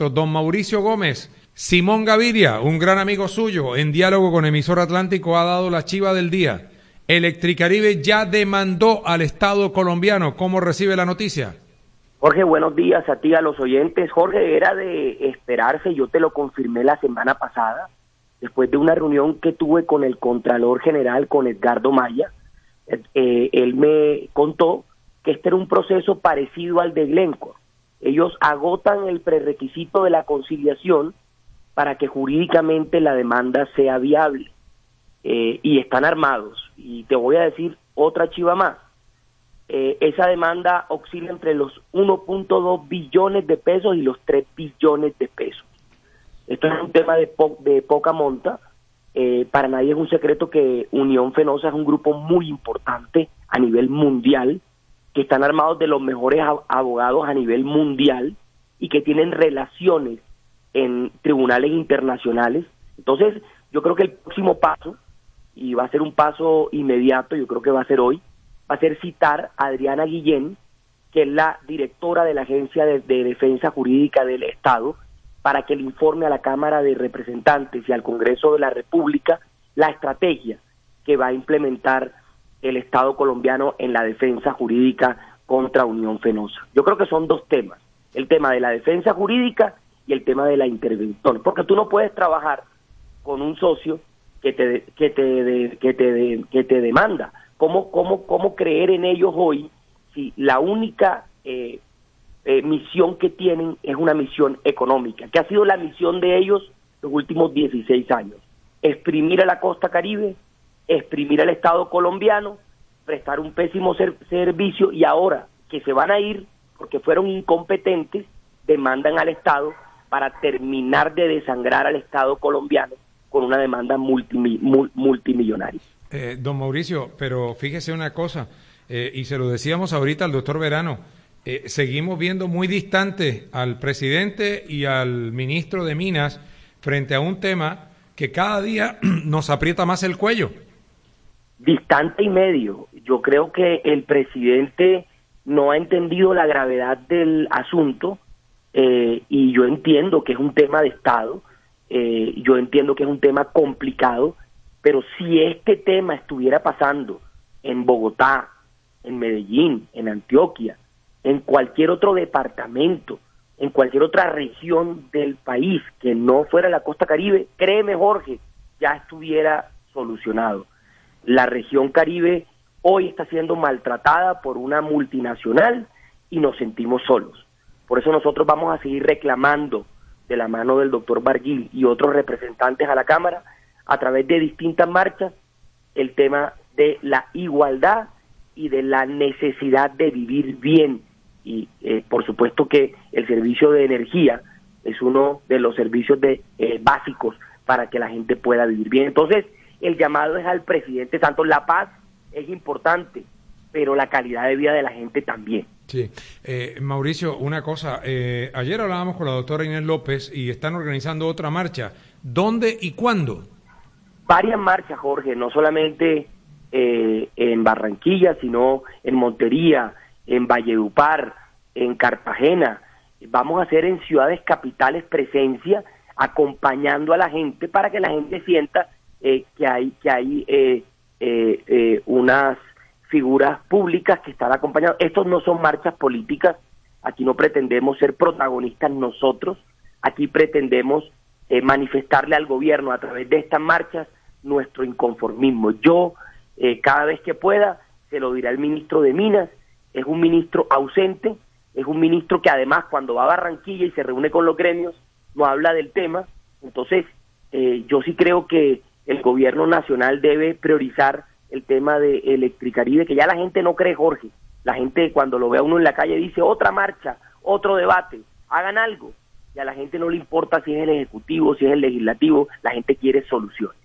Don Mauricio Gómez, Simón Gaviria, un gran amigo suyo, en diálogo con Emisor Atlántico, ha dado la chiva del día. Electricaribe ya demandó al Estado colombiano. ¿Cómo recibe la noticia? Jorge, buenos días a ti, a los oyentes. Jorge, era de esperarse, yo te lo confirmé la semana pasada, después de una reunión que tuve con el Contralor General, con Edgardo Maya. Él me contó que este era un proceso parecido al de Glencore. Ellos agotan el prerequisito de la conciliación para que jurídicamente la demanda sea viable. Y están armados. Y te voy a decir otra chiva más. Esa demanda oscila entre los 1.2 billones de pesos y los 3 billones de pesos. Esto es un tema de poca monta. Para nadie es un secreto que Unión Fenosa es un grupo muy importante a nivel mundial, que están armados de los mejores abogados a nivel mundial y que tienen relaciones en tribunales internacionales. Entonces, yo creo que el próximo paso, y va a ser un paso inmediato, yo creo que va a ser hoy, va a ser citar a Adriana Guillén, que es la directora de la Agencia de Defensa Jurídica del Estado, para que le informe a la Cámara de Representantes y al Congreso de la República la estrategia que va a implementar el Estado colombiano en la defensa jurídica contra Unión Fenosa. Yo creo que son dos temas, el tema de la defensa jurídica y el tema de la intervención, porque tú no puedes trabajar con un socio que te demanda. ¿Cómo creer en ellos hoy si la única misión que tienen es una misión económica, que ha sido la misión de ellos los últimos 16 años? Exprimir a la costa Caribe, exprimir al Estado colombiano, prestar un pésimo servicio, y ahora que se van a ir porque fueron incompetentes, demandan al Estado para terminar de desangrar al Estado colombiano con una demanda multimillonaria. Don Mauricio, pero fíjese una cosa, y se lo decíamos ahorita al doctor Verano, seguimos viendo muy distante al presidente y al ministro de Minas frente a un tema que cada día nos aprieta más el cuello. Distante y medio. Yo creo que el presidente no ha entendido la gravedad del asunto, y yo entiendo que es un tema de Estado, yo entiendo que es un tema complicado, pero si este tema estuviera pasando en Bogotá, en Medellín, en Antioquia, en cualquier otro departamento, en cualquier otra región del país que no fuera la costa Caribe, créeme, Jorge, ya estuviera solucionado. La región Caribe hoy está siendo maltratada por una multinacional y nos sentimos solos. Por eso nosotros vamos a seguir reclamando de la mano del doctor Barguil y otros representantes a la Cámara, a través de distintas marchas, el tema de la igualdad y de la necesidad de vivir bien. Y por supuesto que el servicio de energía es uno de los servicios básicos para que la gente pueda vivir bien. Entonces, el llamado es al presidente Santos. La paz es importante, pero la calidad de vida de la gente también. Sí. Mauricio, una cosa, ayer hablábamos con la doctora Inés López y están organizando otra marcha. ¿Dónde y cuándo? Varias marchas, Jorge, no solamente en Barranquilla, sino en Montería, en Valledupar, en Cartagena. Vamos a hacer en ciudades capitales presencia, acompañando a la gente para que la gente sienta que hay unas figuras públicas que están acompañando. Estos no son marchas políticas, aquí no pretendemos ser protagonistas nosotros, aquí pretendemos manifestarle al gobierno a través de estas marchas nuestro inconformismo. Yo, cada vez que pueda, se lo diré al ministro de Minas. Es un ministro ausente, es un ministro que además cuando va a Barranquilla y se reúne con los gremios, no habla del tema. Entonces, yo sí creo que el gobierno nacional debe priorizar el tema de Electricaribe, que ya la gente no cree, Jorge. La gente cuando lo ve a uno en la calle dice otra marcha, otro debate, hagan algo. Y a la gente no le importa si es el Ejecutivo, si es el Legislativo, la gente quiere soluciones.